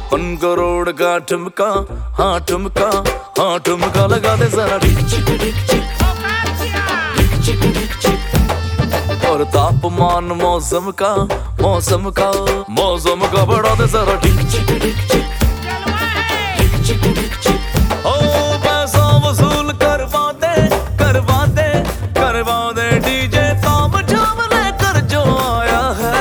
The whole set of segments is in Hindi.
56 करोड़ का ठुमका, हाँ ठुमका, हाँ ठुमका लगा दे जरा ढिक चिक ढिक चिक ढिक चिक ढिक चिक। और तापमान मौसम का बढ़ा दे जरा ढिक चिक ढिक चिक ढिक चिक ढिक चिक। ओ पैसा वसूल करवा दे डीजे ताम झाम लेकर जो आया है।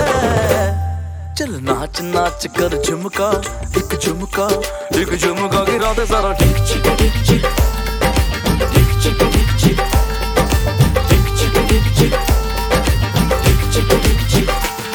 चल नाच नाच कर झुमका, एक झुमका गिरा दे जरा ढिक चिक ढिक चिक ढिक चिक ढिक चिक ढिक चिक ढिक चिक ढिक चिक ढिक चिक।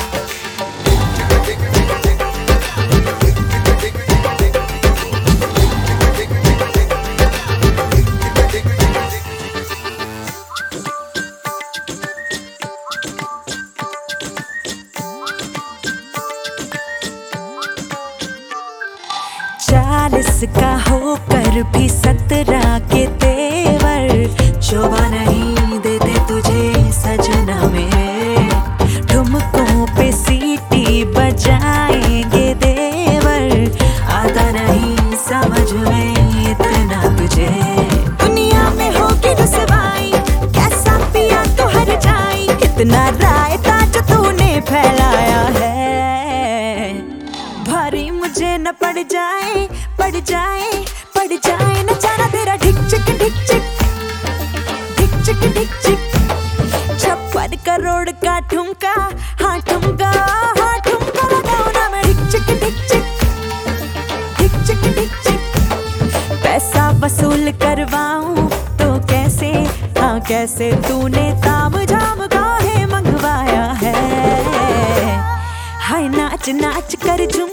चालीस का होकर भी 17 के तेवर शोभा नहीं देते तुझे सजना में। ठुमकों पे सीटी बजाएंगे देवर, आता नहीं समझ में इतना तुझे। दुनिया में होगी रुसवाई, कैसा पिया तो हर जाई, कितना रायता जो तूने फैलाया है। भारी मुझे न पड़ जाए नचाना तेरा ढिक चिक ढिक चिक ढिक चिक ढिक चिक। 56 करोड़ का ठुमका, हाँ ठुमका लगाओ ना मैं ढिक चिक ढिक चिक ढिक चिक ढिक चिक। पैसा वसूल करवाऊं तो कैसे, हाँ कैसे तूने ताम झाम काहे मंगवाया है। हाय नाच नाच कर झूम